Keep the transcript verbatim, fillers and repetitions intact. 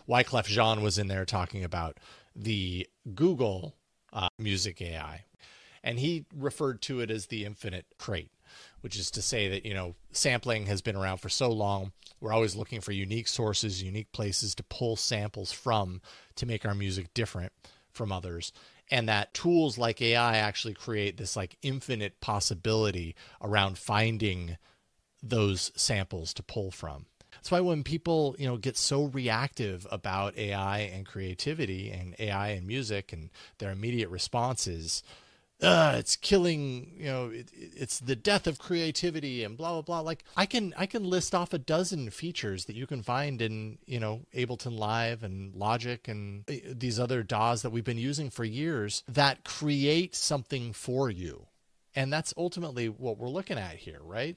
Wyclef Jean was in there talking about the Google uh, Music A I. And he referred to it as the infinite crate, which is to say that, you know, sampling has been around for so long. We're always looking for unique sources, unique places to pull samples from to make our music different from others. And that tools like A I actually create this like infinite possibility around finding those samples to pull from. That's why when people, you know, get so reactive about A I and creativity and A I and music and their immediate responses, Uh, it's killing, you know, it, it's the death of creativity and blah, blah, blah. Like I can, I can list off a dozen features that you can find in, you know, Ableton Live and Logic and these other D A Ws that we've been using for years that create something for you. And that's ultimately what we're looking at here, right?